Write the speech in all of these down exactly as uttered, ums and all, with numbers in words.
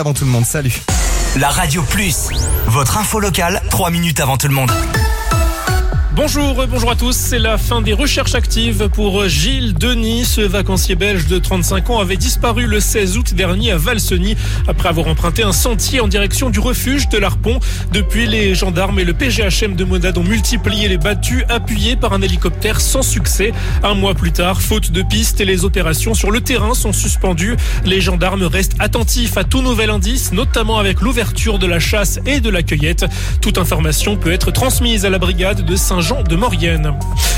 avant tout le monde. Salut. La Radio Plus, votre info locale, trois minutes avant tout le monde. Bonjour, bonjour à tous. C'est la fin des recherches actives pour Gilles Denis. Ce vacancier belge de trente-cinq ans avait disparu le seize août dernier à Valseny après avoir emprunté un sentier en direction du refuge de l'Harpon. Depuis, les gendarmes et le P G H M de Modane ont multiplié les battues, appuyés par un hélicoptère sans succès. Un mois plus tard, faute de pistes, et les opérations sur le terrain sont suspendues. Les gendarmes restent attentifs à tout nouvel indice, notamment avec l'ouverture de la chasse et de la cueillette. Toute information peut être transmise à la brigade de Saint-Jean de Maurienne.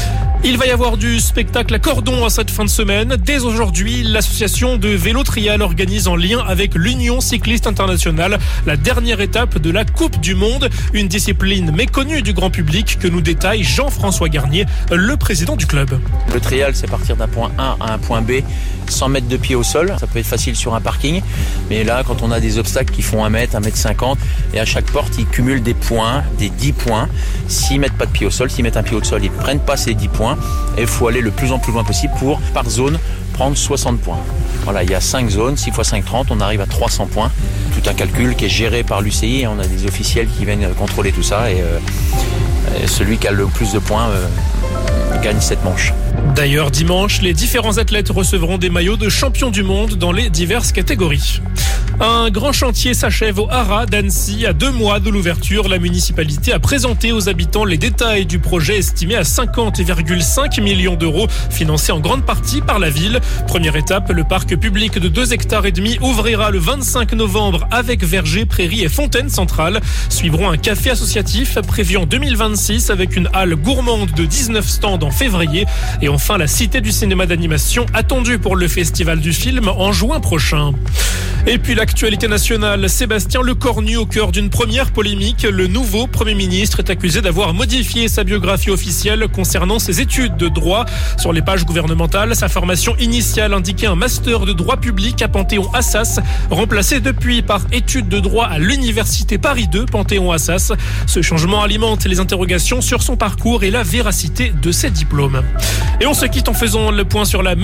Il va y avoir du spectacle à cordon à cette fin de semaine. Dès aujourd'hui, l'association de vélo trial organise en lien avec l'Union cycliste internationale la dernière étape de la Coupe du Monde, une discipline méconnue du grand public que nous détaille Jean-François Garnier, le président du club. Le trial, c'est partir d'un point A à un point B sans mettre de pied au sol. Ça peut être facile sur un parking, mais là, quand on a des obstacles qui font un mètre, un mètre cinquante, et à chaque porte, ils cumulent des points, des dix points. S'ils mettent pas de pied au sol, s'ils mettent un pied au sol, ils prennent pas ces dix points. Et il faut aller le plus en plus loin possible pour, par zone, prendre soixante points. Voilà, il y a cinq zones, six fois cinq, trente, on arrive à trois cents points. Tout un calcul qui est géré par l'U C I, on a des officiels qui viennent contrôler tout ça, et, euh, et celui qui a le plus de points euh, gagne cette manche. D'ailleurs, dimanche, les différents athlètes recevront des maillots de champion du monde dans les diverses catégories. Un grand chantier s'achève au Haras d'Annecy. À deux mois de l'ouverture, la municipalité a présenté aux habitants les détails du projet estimé à cinquante virgule cinq millions d'euros, financé en grande partie par la ville. Première étape, le parc public de deux hectares et demi ouvrira le vingt-cinq novembre avec verger, prairie et fontaine centrale. Suivront un café associatif prévu en deux mille vingt-six avec une halle gourmande de dix-neuf stands en février. Et enfin, la cité du cinéma d'animation attendue pour le festival du film en juin prochain. Et puis l'actualité nationale, Sébastien Lecornu au cœur d'une première polémique. Le nouveau Premier ministre est accusé d'avoir modifié sa biographie officielle concernant ses études de droit. Sur les pages gouvernementales, sa formation initiale indiquait un master de droit public à Panthéon-Assas, remplacé depuis par études de droit à l'université Paris deux, Panthéon-Assas. Ce changement alimente les interrogations sur son parcours et la véracité de ses diplômes. Et on se quitte en faisant le point sur la